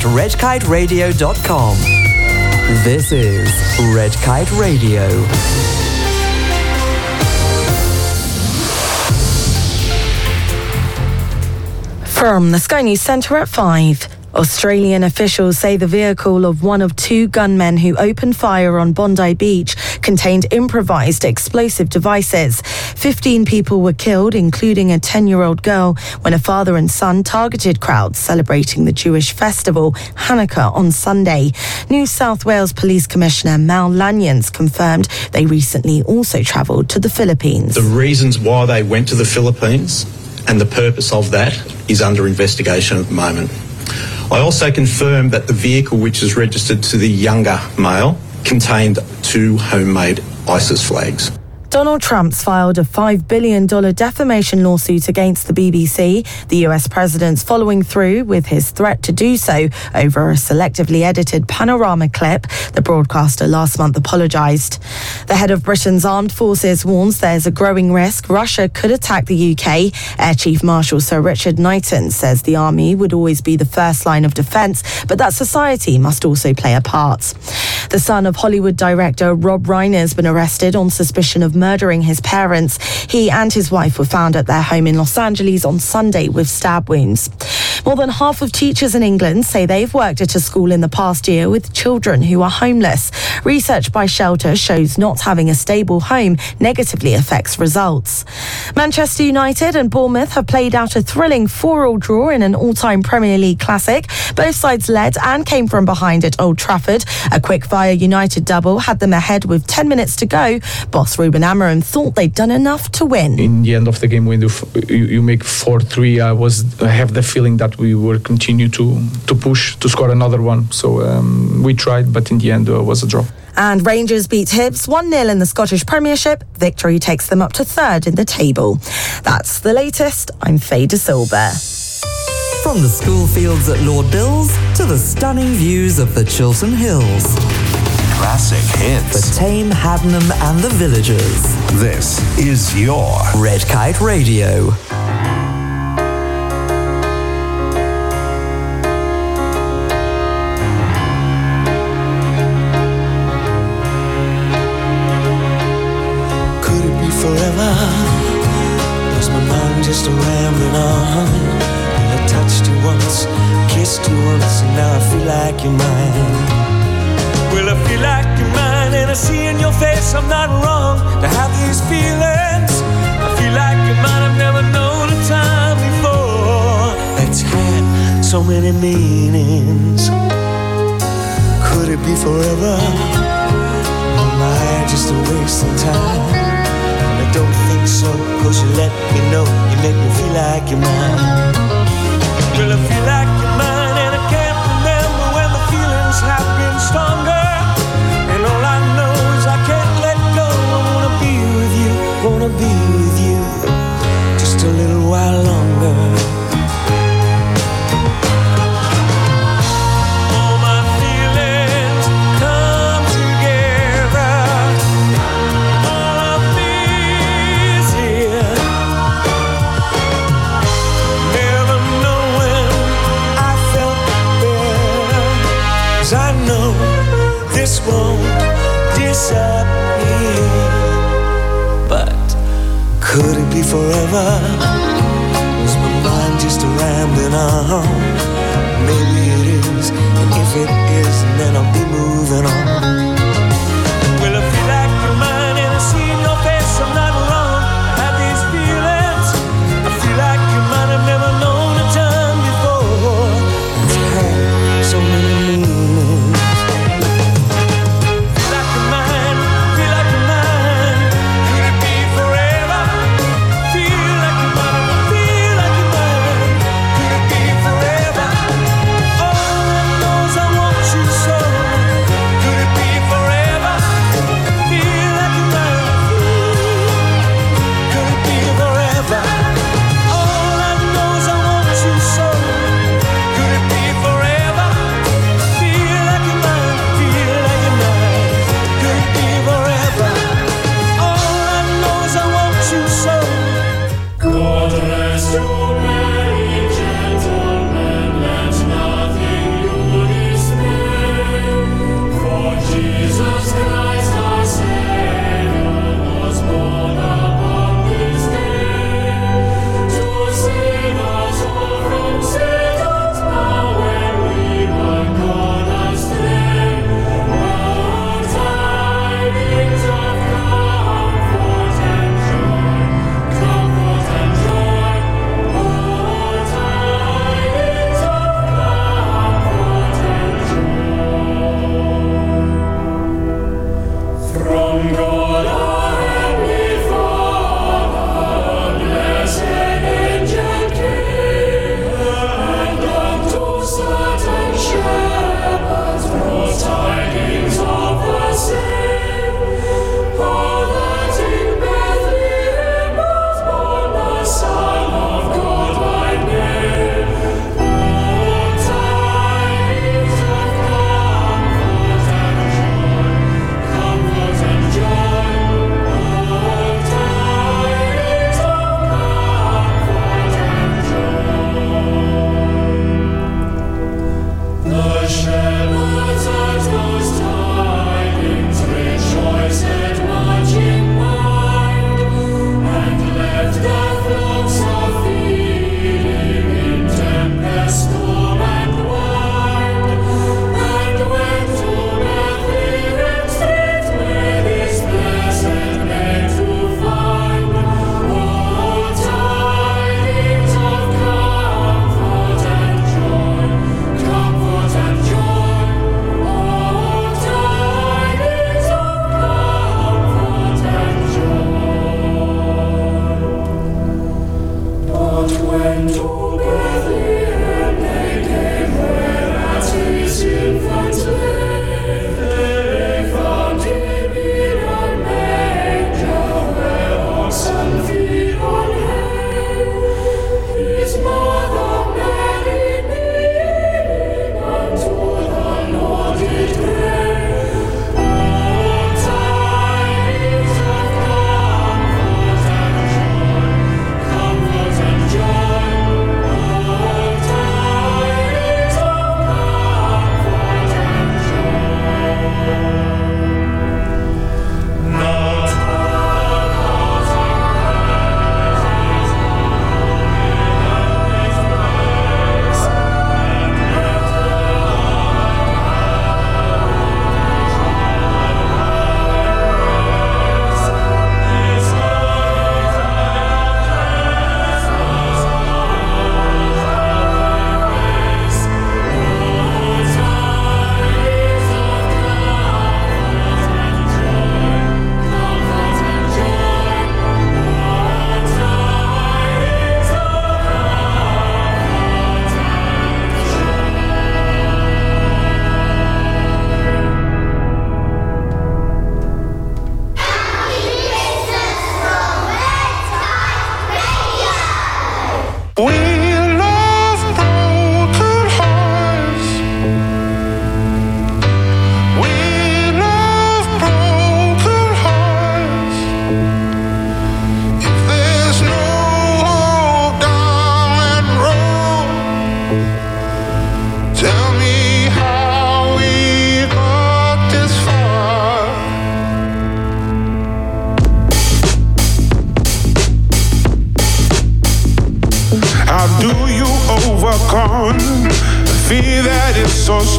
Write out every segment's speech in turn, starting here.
redkiteradio.com. This is Red Kite Radio. From the Sky News Centre at 5. Australian officials say the vehicle of one of two gunmen who opened fire on Bondi Beach contained improvised explosive devices. 15 people were killed, including a 10-year-old girl, when a father and son targeted crowds celebrating the Jewish festival Hanukkah on Sunday. New South Wales Police Commissioner Mal Lanyons confirmed they recently also travelled to the Philippines. The reasons why they went to the Philippines and the purpose of that is under investigation at the moment. I also confirmed that the vehicle, which is registered to the younger male, contained 2 homemade ISIS flags. Donald Trump's filed a $5 billion defamation lawsuit against the BBC. The US president's following through with his threat to do so over a selectively edited panorama clip. The broadcaster last month apologised. The head of Britain's armed forces warns there's a growing risk Russia could attack the UK. Air Chief Marshal Sir Richard Knighton says the army would always be the first line of defence, but that society must also play a part. The son of Hollywood director Rob Reiner has been arrested on suspicion of murdering his parents. He and his wife were found at their home in Los Angeles on Sunday with stab wounds. More than half of teachers in England say they've worked at a school in the past year with children who are homeless. Research by Shelter shows not having a stable home negatively affects results. Manchester United and Bournemouth have played out a thrilling 4-4 draw in an all-time Premier League classic. Both sides led and came from behind at Old Trafford. A quick-fire United double had them ahead with 10 minutes to go. Boss Ruben Amorim thought they'd done enough to win. In the end of the game, when you make 4-3, I have the feeling that we will continue to push to score another one. So we tried, but in the end it was a draw. And Rangers beat Hibs 1-0 in the Scottish Premiership. Victory takes them up to 3rd in the table. That's the latest. I'm Faye De Silva. From the school fields at Lord Bills to the stunning views of the Chiltern Hills. Classic hits. The Tame, Haddenham and the Villagers. This is your Red Kite Radio. Could it be forever? Was my mind just rambling on? Well, I touched you once, kissed you once, and now I feel like you're mine. Well, I feel like you're mine, and I see in your face I'm not wrong to have these feelings. I feel like you're mine, I've never known a time before that's had so many meanings. Could it be forever? Or am I just a waste of time? I don't think so, 'cause you let me know, you make me feel like you're mine. Well, I feel like you're mine, and I can't remember when the feelings have been stronger. And all I know is I can't let go. I wanna be with you, just a little while longer. All my feelings come together. All of these here. Never knowing I felt better. 'Cause I know this won't disappear. But could it be forever? Was my mind just rambling on? Maybe it is, and if it is, then I'll be moving on. Well, I feel like you're mine, and I see in your face I'm not wrong. I have these feelings. I feel like you're mine, I've never known a time before. It's had so many meanings. Feel like you're mine, feel like you're mine. Could it be forever? Feel like you're mine, feel like you're mine. Could it be forever?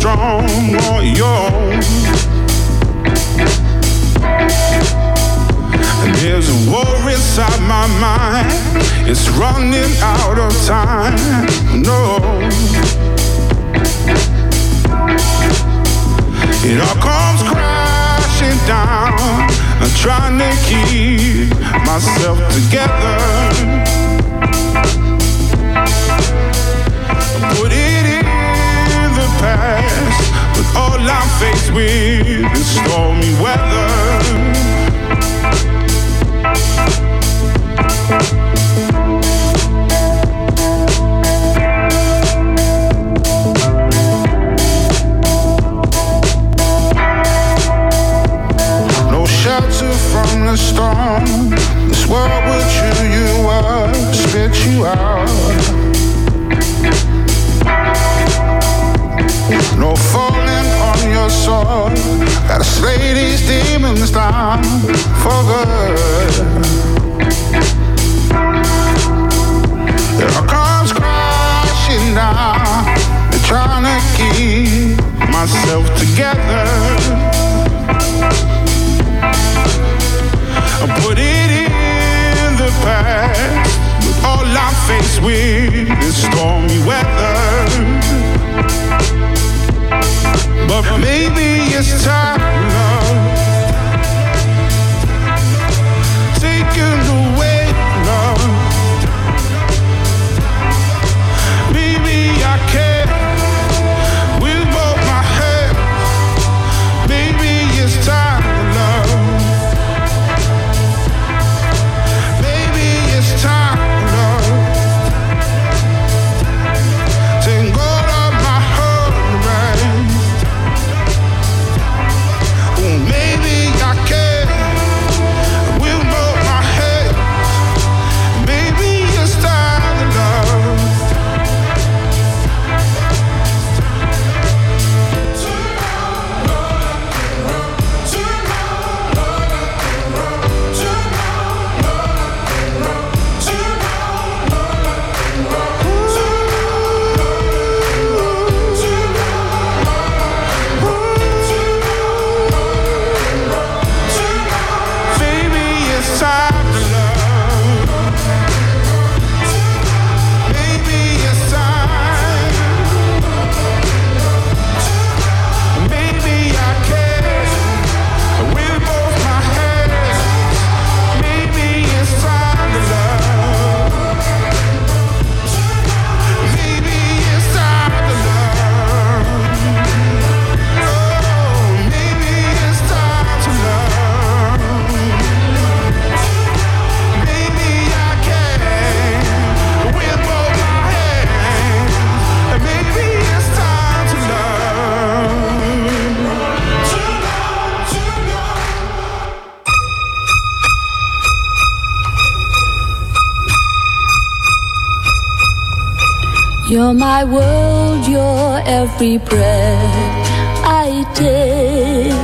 strong on your own. And there's a war inside my mind. It's running out of time. No, it all comes crashing down. I'm trying to keep myself together. Put it in the past, but all I'm faced with is stormy weather. No shelter from the storm. This world will chew you up, spit you out. No falling on your sword. Gotta slay these demons down for good. It all comes crashing down. I'm trying to keep myself together. I put it in the past, but all I'm faced with is stormy weather. But maybe it's time, love, taken away, love. Maybe I can't with both my hands. Maybe it's time, love. Maybe it's time, love. Take hold of my heart, right? Maybe I can with both my head. Maybe it's time to love. You're my world, you're every breath I take.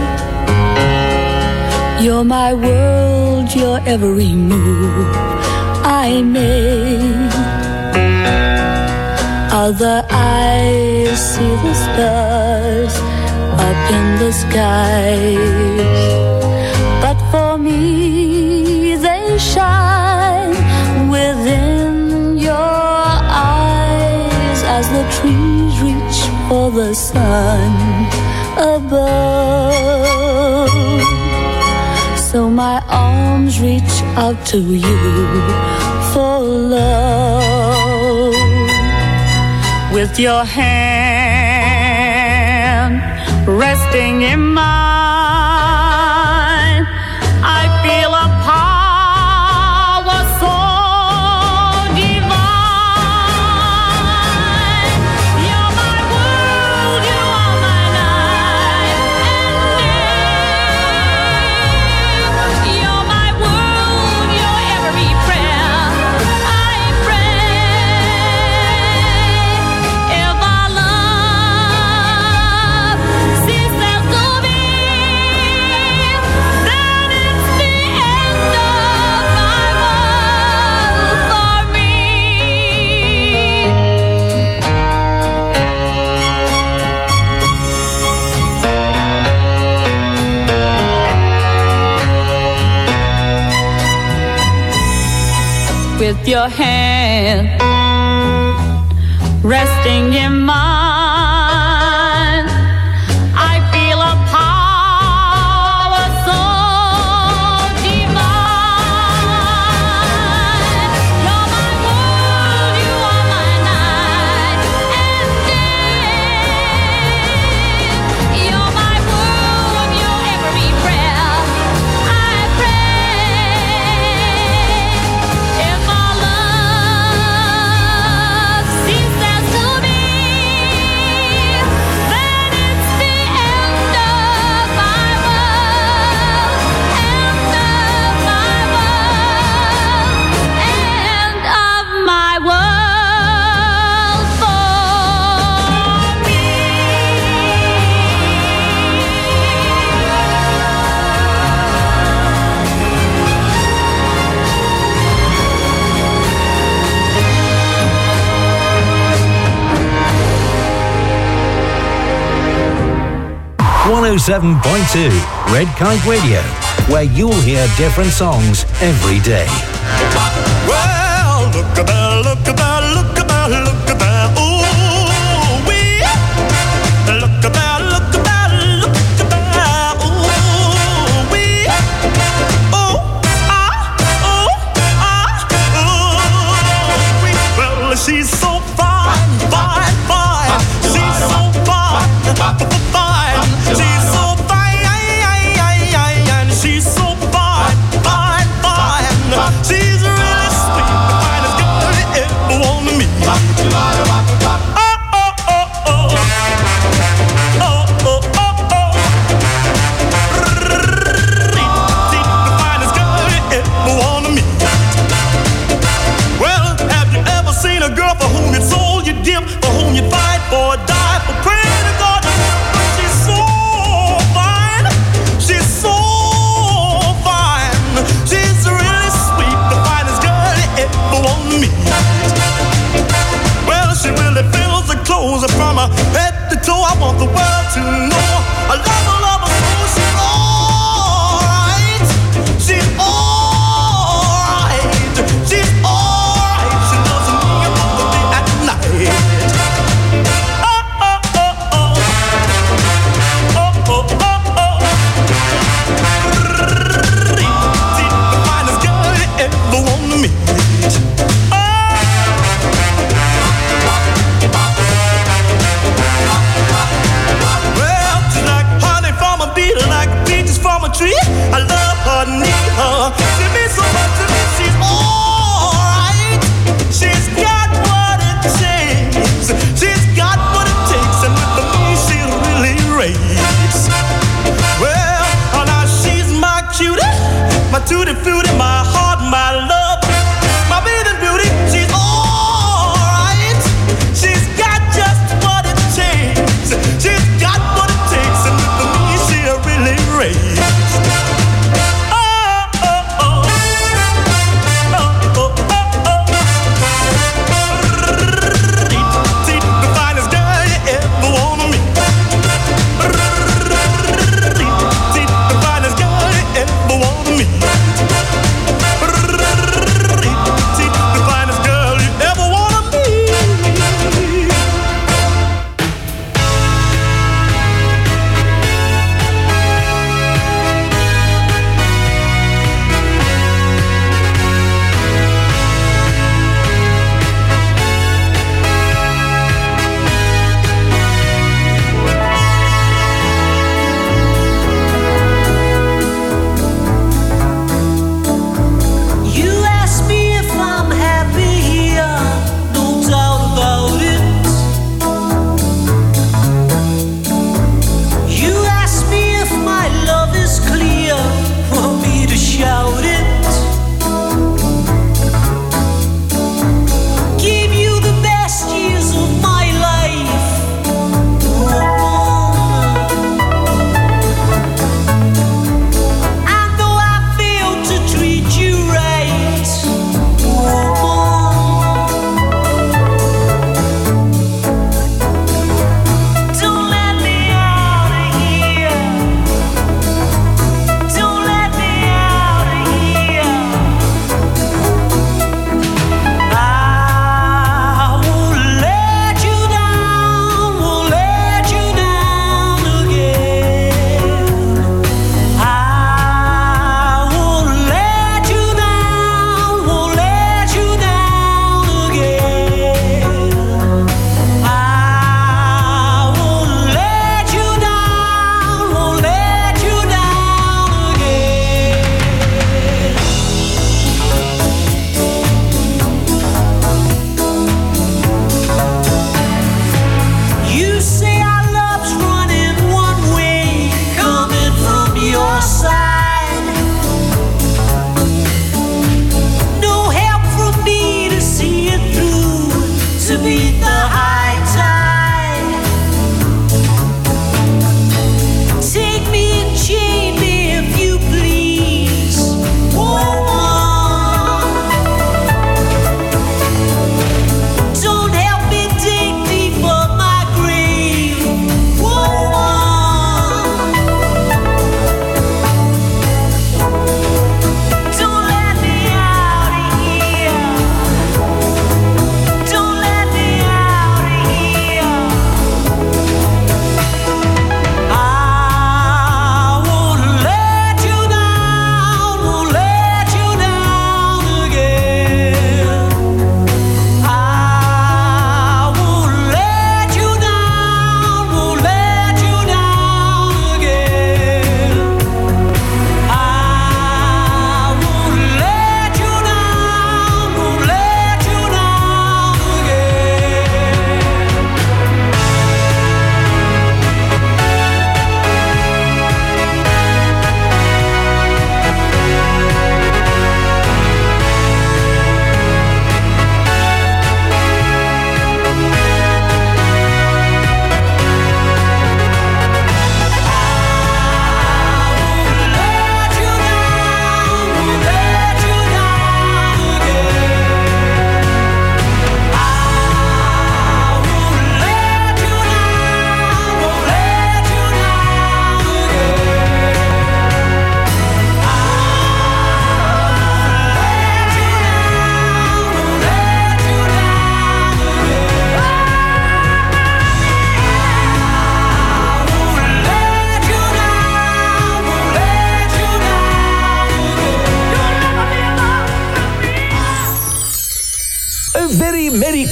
You're my world, you're every move I make. Other eyes see the stars up in the skies, but for me they shine within your eyes as the trees reach for the sun above. So my arms reach out to you for love. With your hand resting in mine, I feel a power so divine. You're my world, you are my night and day. You're my world, you're every prayer I pray. If our love ceases to be, with your hand resting in mine. I feel a power so divine. You're my world, you are my night and day. You're my world, you're every prayer I pray. If our love ceases to be, then it's the end of my world, end of my world, end of my world for me. 107.2 Red Kite Radio, where you'll hear different songs every day. Well, look at that, look at that, look at that, look at that. Ooh, wee. Look at that, look at that, look at that. Ooh, wee. Oh, ooh, wee. Well, she's so fine, fine, fine. She's so fine, fine. She's so fine, and she's so fine, fine, fine. She's really sweet, the finest girl you ever want to meet. Oh, oh, oh, oh. Oh, oh, oh, oh. The finest girl you ever want to meet. Well, have you ever seen a girl for whom you sold your dim, for whom you fight for, die for, pray to God? She's so fine. She's so fine. She's really sweet, the finest girl you ever want to meet. Well, she really fills the clothes from her head to toe. I want the world to know I love her so. She's alright. She's alright. She's alright. She loves me both the day and night. Oh, oh, oh, oh. Oh, oh, oh, oh. The finest girl you ever want to meet. Well, she's like honey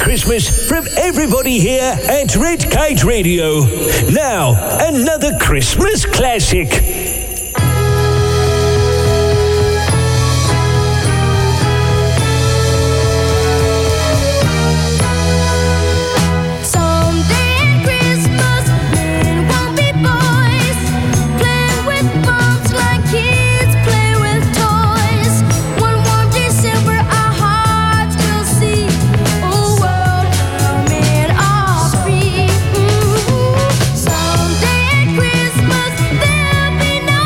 Christmas from everybody here at Red Kite Radio. Now, another Christmas classic. Someday at Christmas there'll be no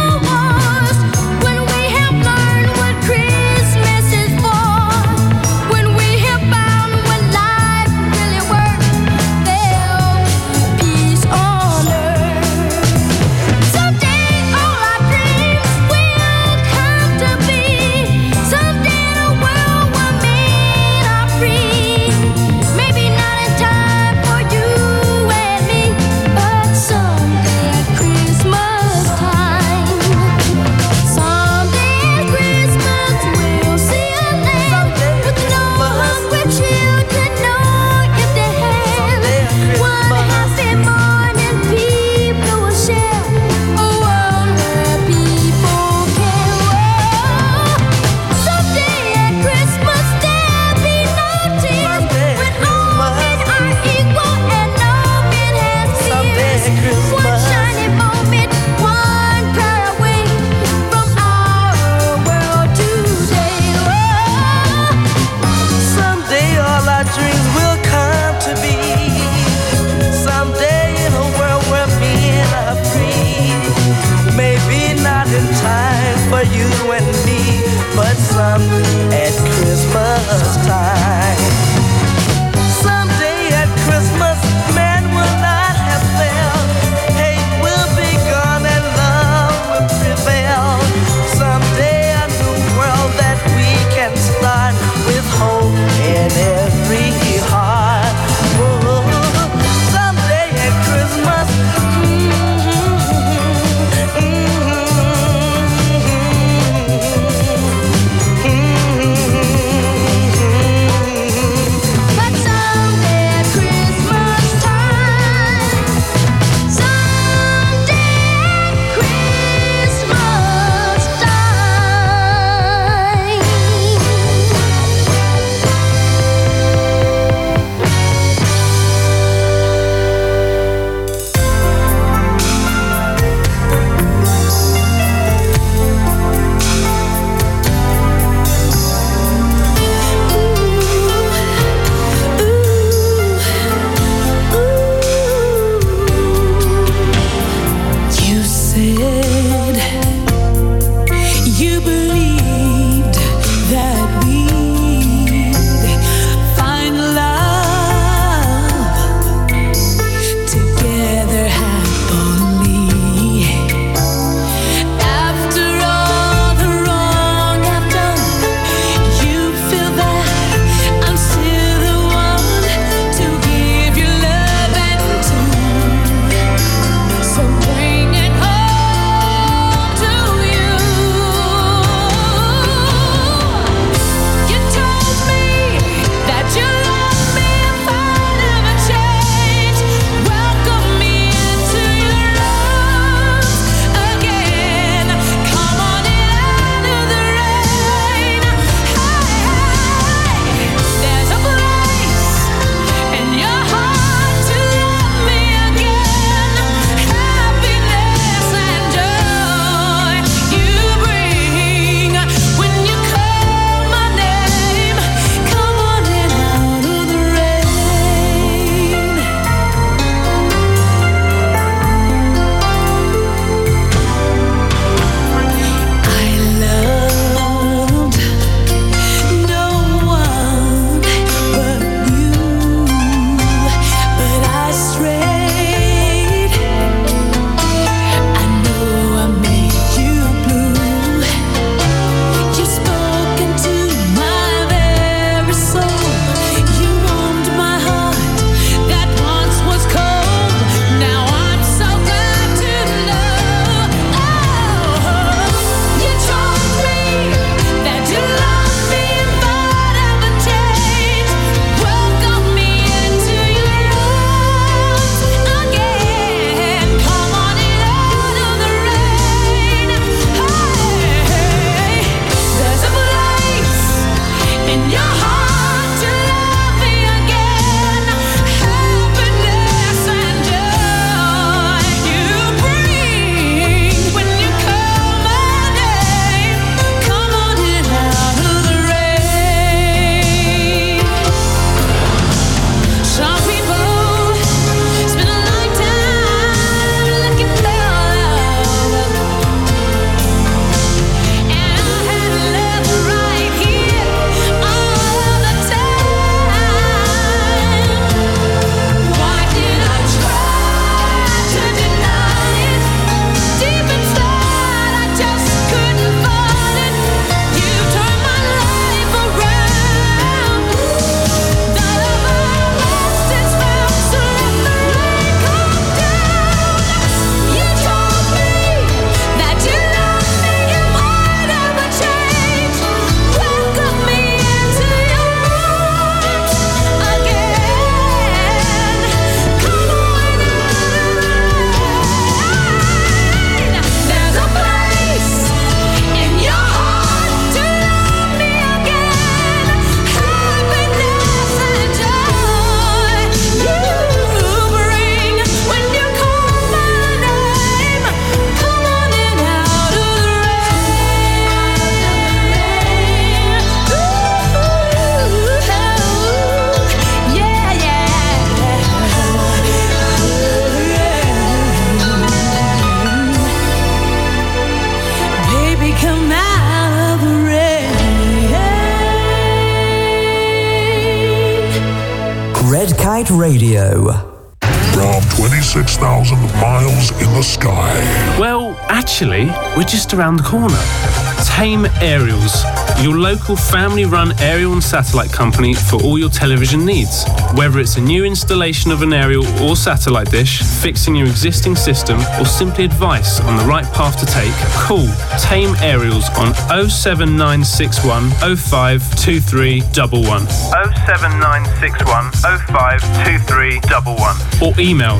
Kite Radio. From 26,000 miles in the sky. Well, actually, we're just around the corner. Tame Aerials, your local family-run aerial and satellite company for all your television needs. Whether it's a new installation of an aerial or satellite dish, fixing your existing system, or simply advice on the right path to take, call Tame Aerials on 07961 052311. 07961 052311. Or email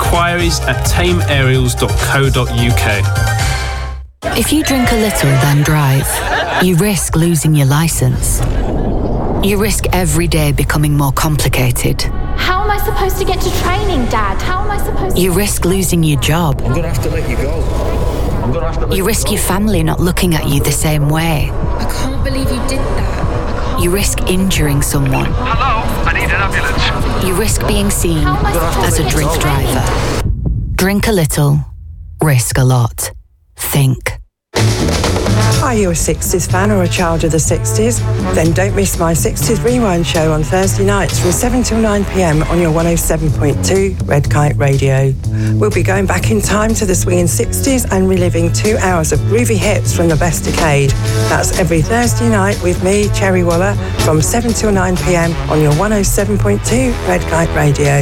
inquiries@tameaerials.co.uk. If you drink a little, then drive, you risk losing your license. You risk every day becoming more complicated. How am I supposed to get to training, Dad? How am I supposed to... You risk losing your job. I'm going to have to let you go. You risk your family not looking at you the same way. I can't believe you did that. You risk injuring someone. Hello, I need an ambulance. You risk being seen as a drink driver. Drink a little, risk a lot. Think. Are you a 60s fan or a child of the 60s? Then don't miss my 60s Rewind show on Thursday nights from 7 till 9 p.m. on your 107.2 Red Kite Radio. We'll be going back in time to the swinging 60s and reliving 2 hours of groovy hits from the best decade. That's every Thursday night with me, Cherry Waller, from 7 till 9 p.m. on your 107.2 Red Kite Radio.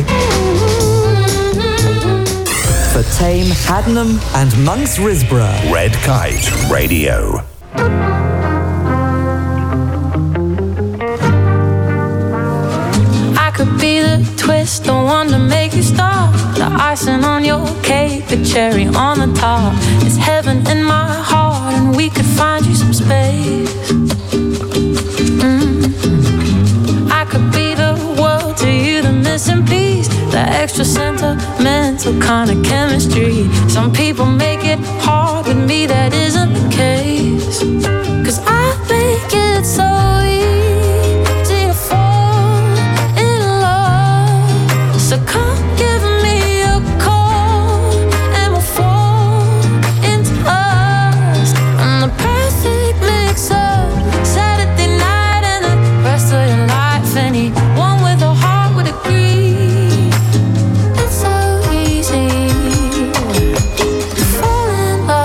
For Tame, Haddenham and Monks Risborough. Red Kite Radio. I could be the twist, the one to make you stop. The icing on your cake, the cherry on the top. It's heaven in my heart, and we could find you some space. I could be the world to you, the missing piece, the extra sentimental kind of chemistry. Some people make it hard, with me that isn't the case. 'Cause I think it's so easy to fall in love. So come give me a call and we'll fall into us. And the perfect mix of Saturday night and the rest of your life. Anyone with a heart would agree. It's so easy to fall in love.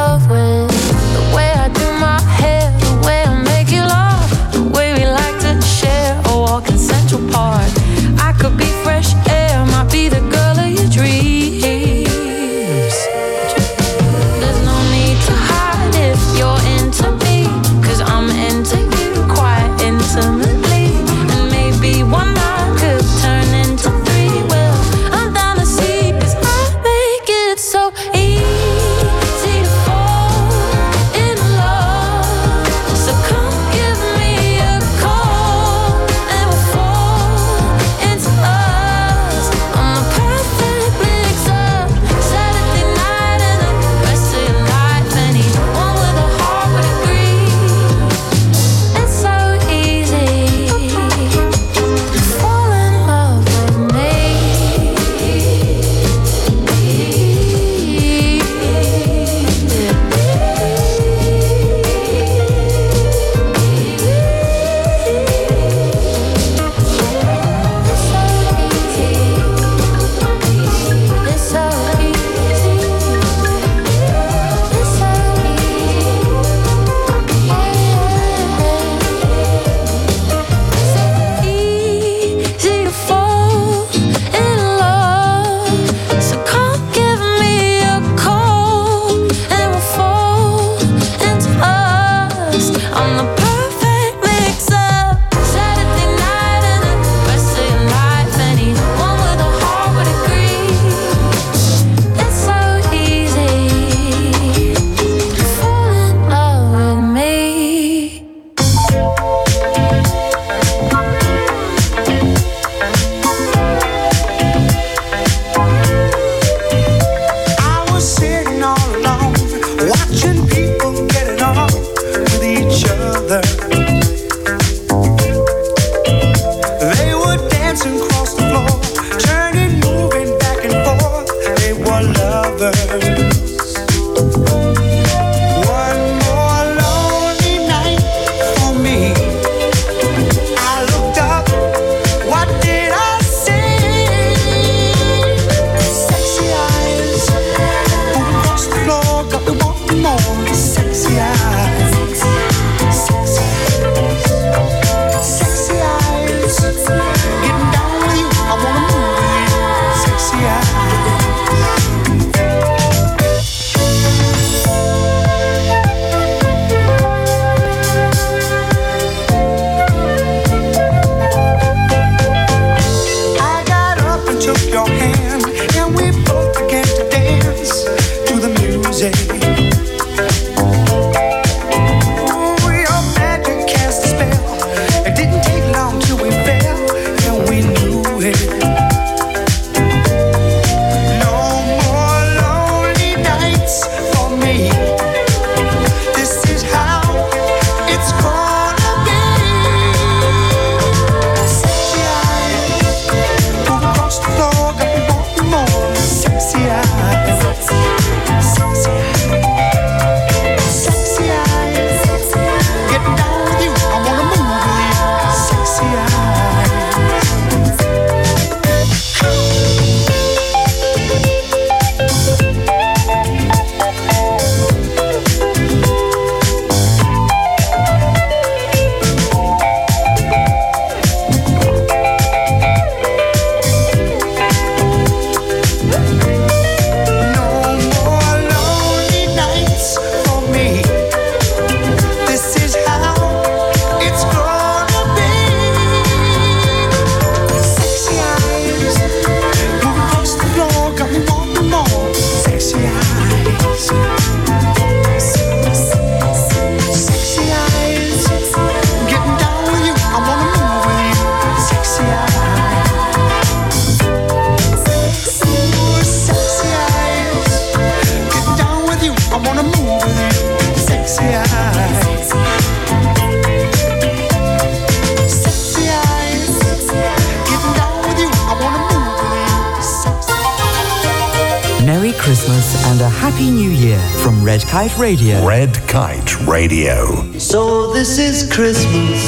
a Happy New Year from Red Kite Radio. Red Kite Radio. So this is Christmas,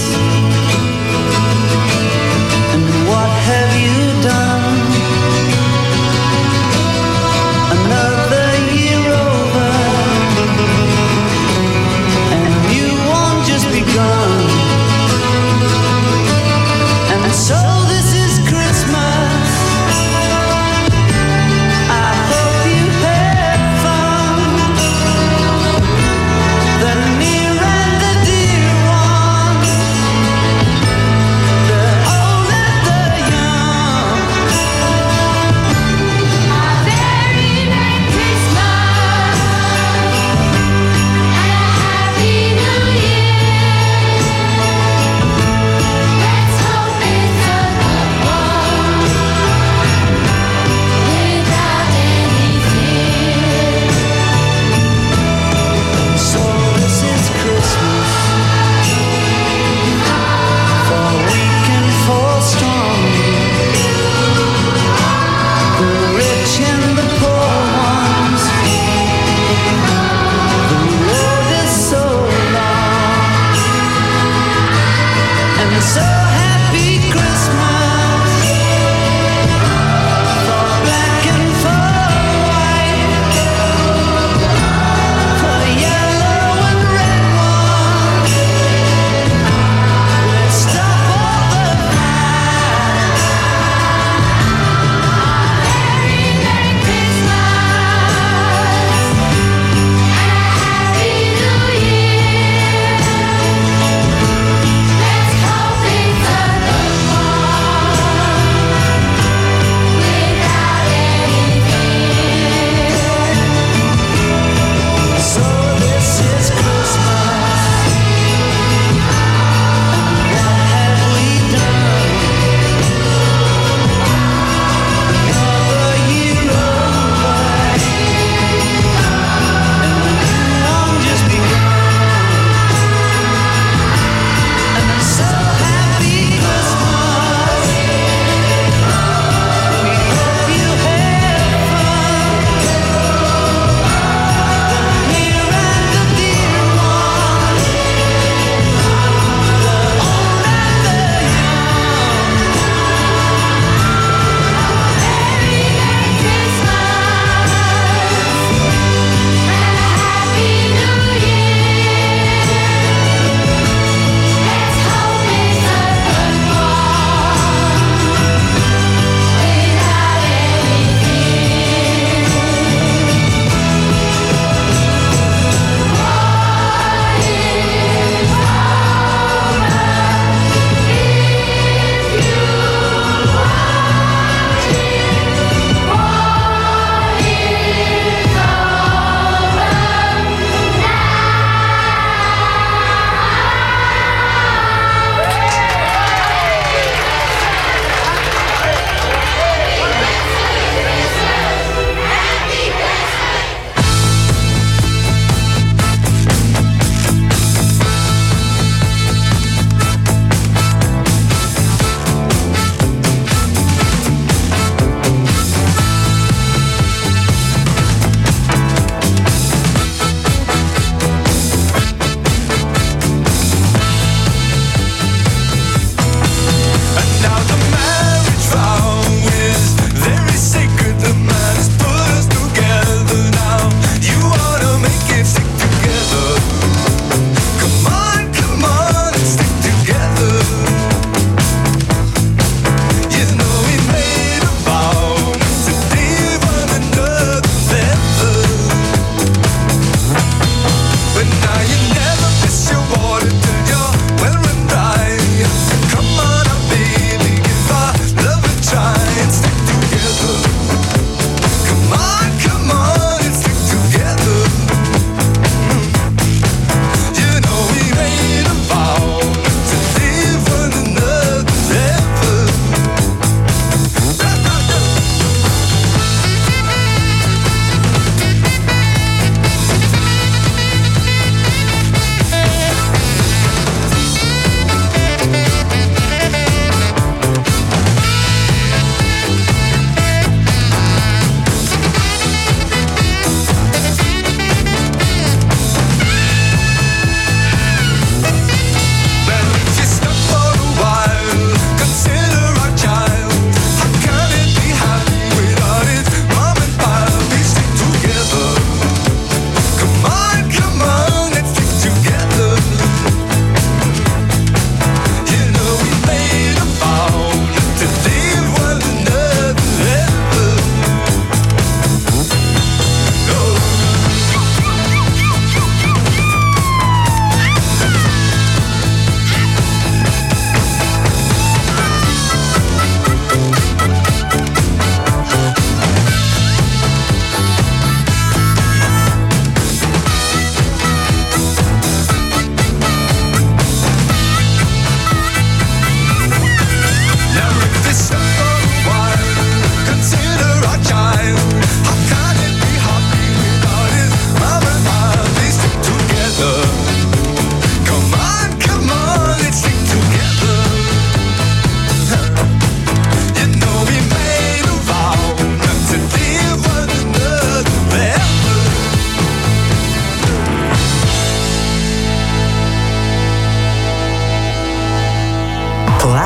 and what have you done? Another year over, and a new one just begun. And so this is Christmas. I hope you had fun. The near and the dear ones, the old and the young.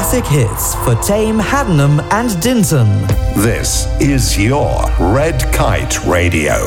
classic hits for Tame, Haddenham and Dinton. This is your Red Kite Radio.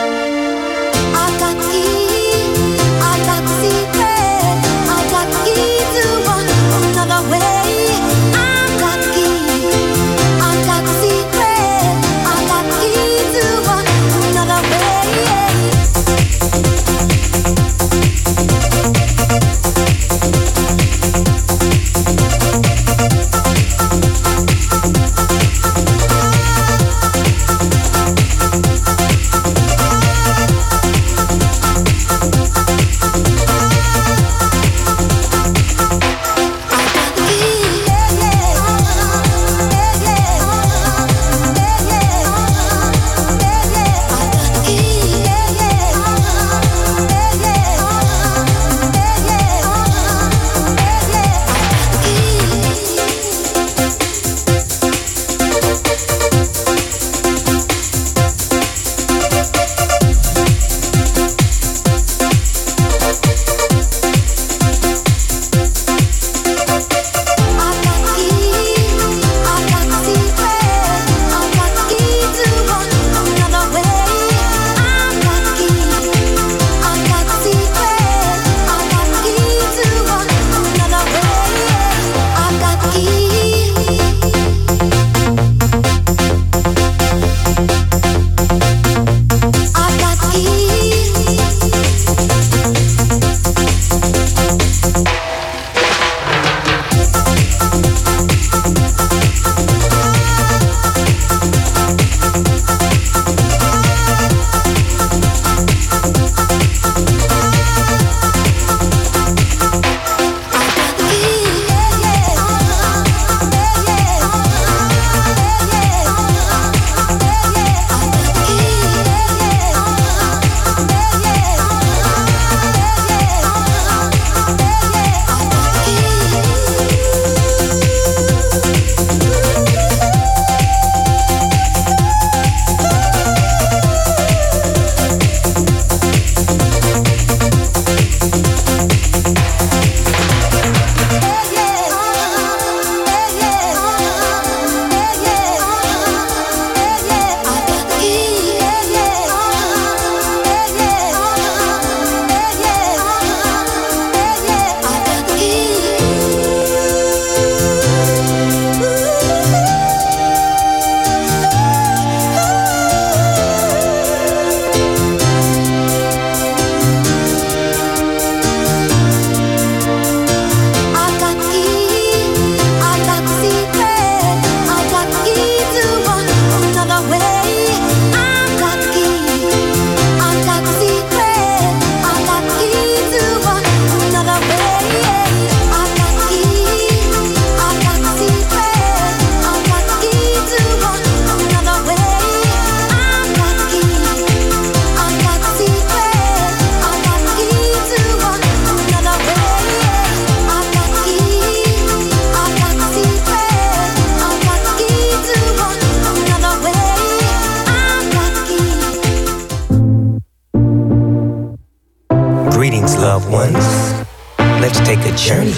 loved ones. Let's take a journey.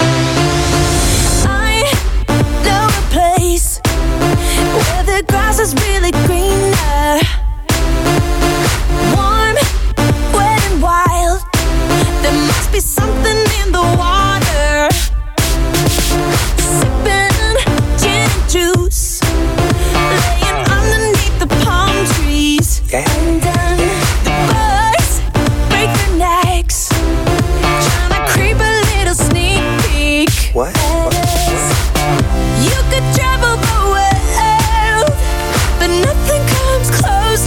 I know a place where the grass is really greener. Warm, wet and wild. There must be something in the water. Sipping gin and juice, laying underneath the palm trees. Yeah. And the birds break their necks, trying to creep a little sneak peek. What? You could travel the world, but nothing comes close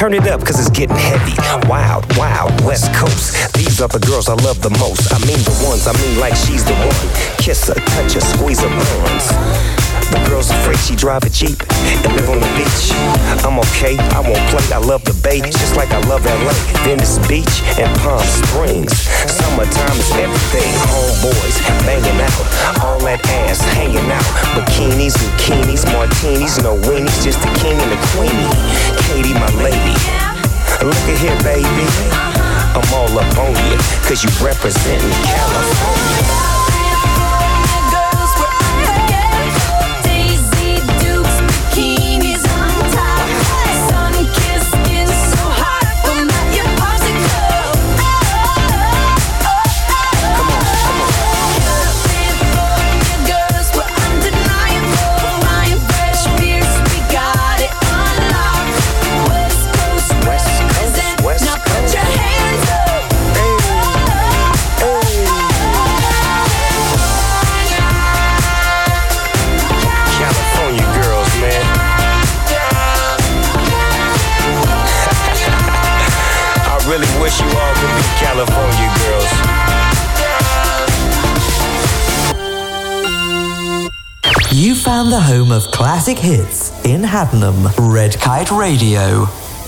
Turn it up, cause it's getting heavy. Wild, wild, West Coast. These are the girls I love the most. I mean the ones, I mean like she's the one. Kiss her, touch her, squeeze her buns. The girl's afraid she drive a Jeep and live on the beach. I'm okay, I won't play, I love the bay, just like I love LA, Venice Beach, and Palm Springs. Summertime is everything, homeboys banging out, all that ass hanging out. Bikinis, bikinis, martinis, no weenies, just the king and the queenie. Katie, my lady, look at here, baby. I'm all up on you, cause you representing California. Really wish you all could be California girls. You found the home of classic hits in Haddenham. Red Kite Radio.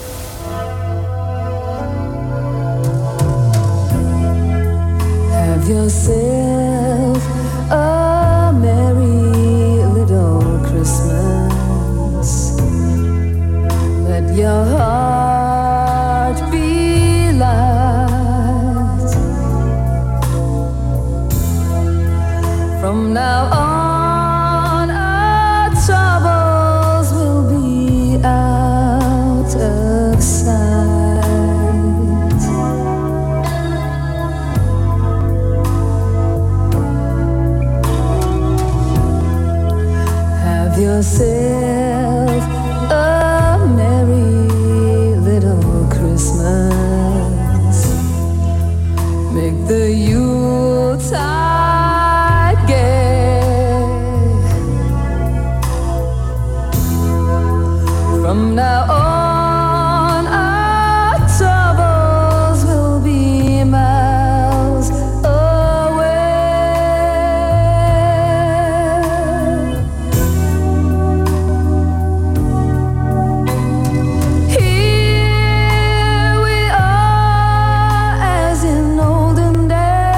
Have yourself a merry little Christmas. Let your heart be from now on, our troubles will be out of sight. Have yourself a merry little Christmas. Make the Yuletide gay. From now on, our troubles will be miles away. Here we are, as in olden days.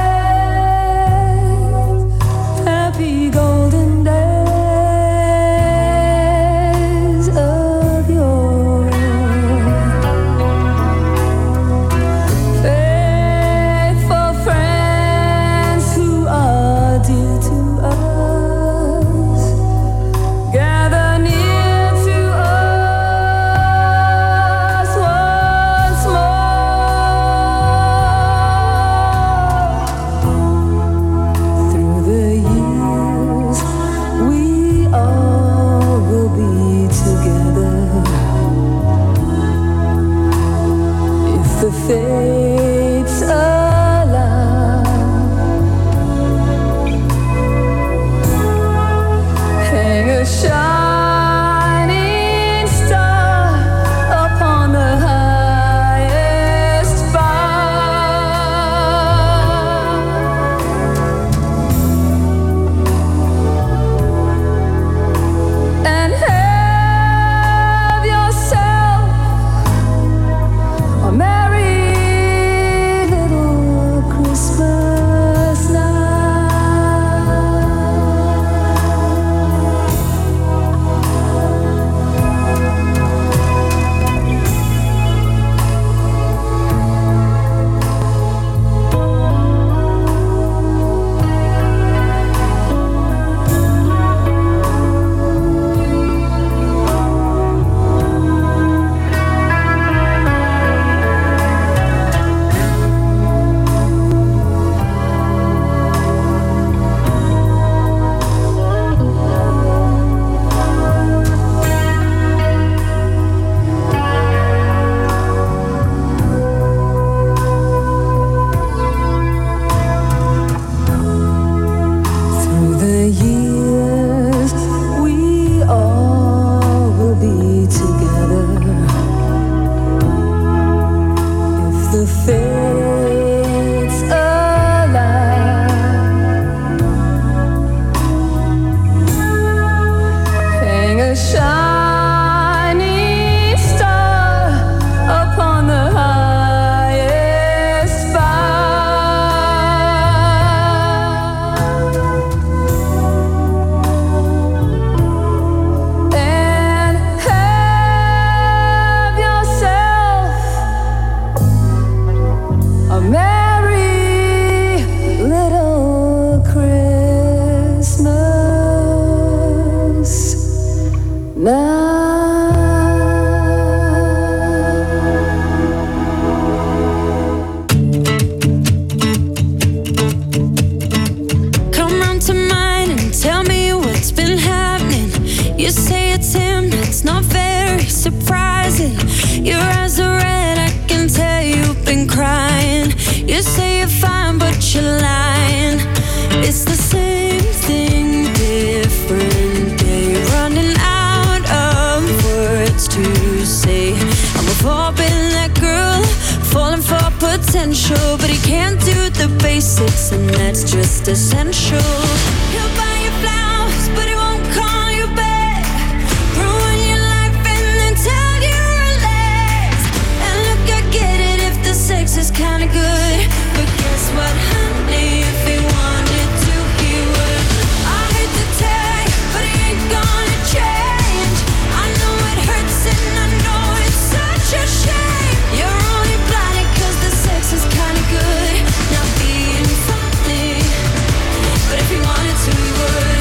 You say you're fine, but you're lying. It's the same thing, different day. Running out of words to say. I'm a been that girl, falling for potential, but he can't do the basics, and that's just essential. He'll buy you flowers, but he won't call you back. Ruin your life and then tell you relax. And look, I get it if the sex is kinda good, but guess what, honey? If he wanted to, he would. I hate to tell you, but he ain't gonna change. I know it hurts and I know it's such a shame. You're only blinded 'cause the sex is kinda good, not being funny. But if he wanted to, he would.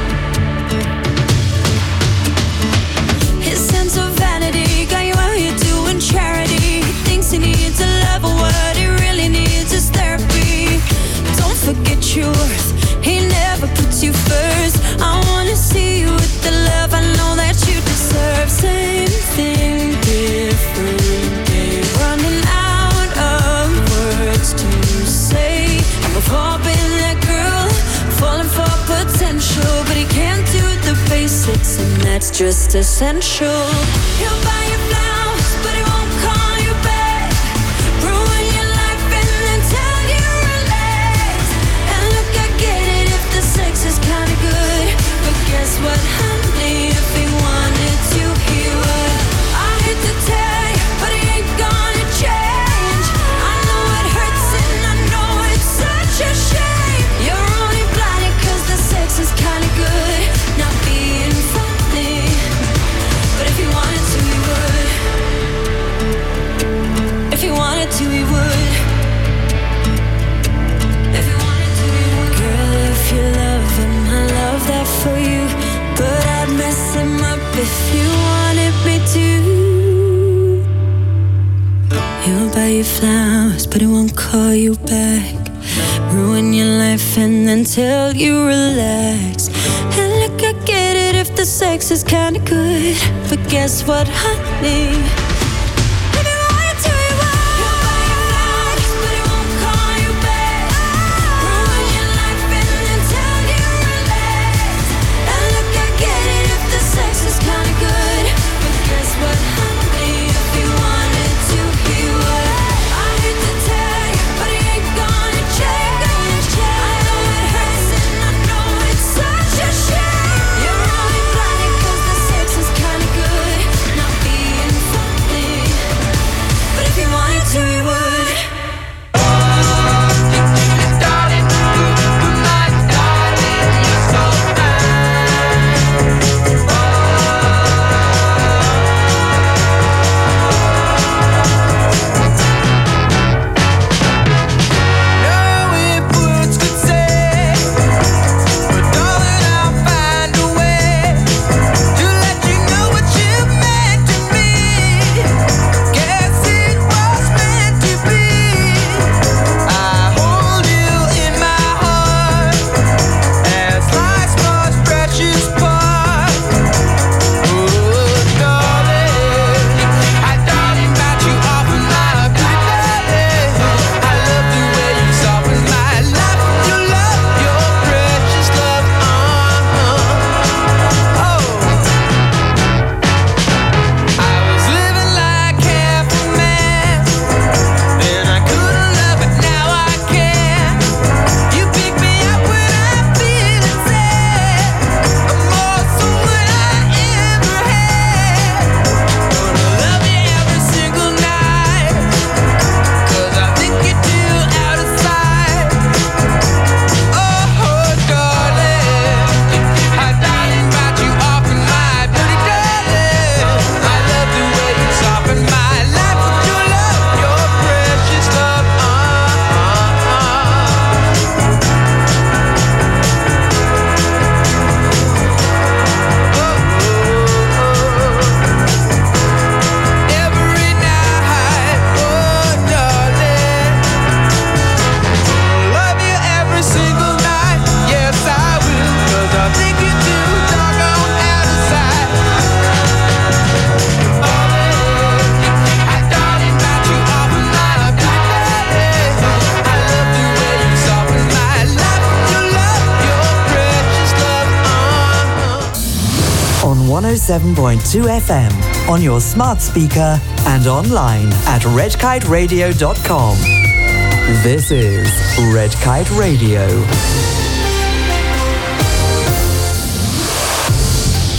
His sense of vanity got you out here doing charity. He thinks he needs a love, but what he really needs is therapy. Don't forget your worth, he never puts you first. I wanna see you with the love I know that you deserve. Same thing, different day. Running out of words to say. I've all been that girl, falling for potential, but he can't do the basics, and that's just essential. He'll buy you flowers, but he won't call you back. Ruin your life and then tell you relax. And look, I get it if the sex is kinda good, but guess what, honey? If he wanted to, he would. I hate to tell you, but he ain't gonna change. I know it hurts and I know it's such a shame. You're only blinded 'cause the sex is kinda good, not being funny. But if he wanted to, he would. If he wanted to, he would. If he wanted to, he would. Girl, if you love him, I love that for you. But I'd mess him up if you wanted me to. He'll buy you flowers, but he won't call you back. Ruin your life and then tell you relax. And look, I get it if the sex is kinda good, but guess what, honey? If he wanted to, he would. He'll buy you flowers, but he won't call you back. Ruin your life and then tell you relax. And look, I get it if the sex is kinda good, but guess what, honey? If he wanted to, he would. I hate to tell you, but he ain't gonna change. I know it hurts and I know it's such a shame. You're only blinded 'cause the sex is kinda good, not being funny. 107.2 FM on your smart speaker and online at redkiteradio.com. This is Red Kite Radio.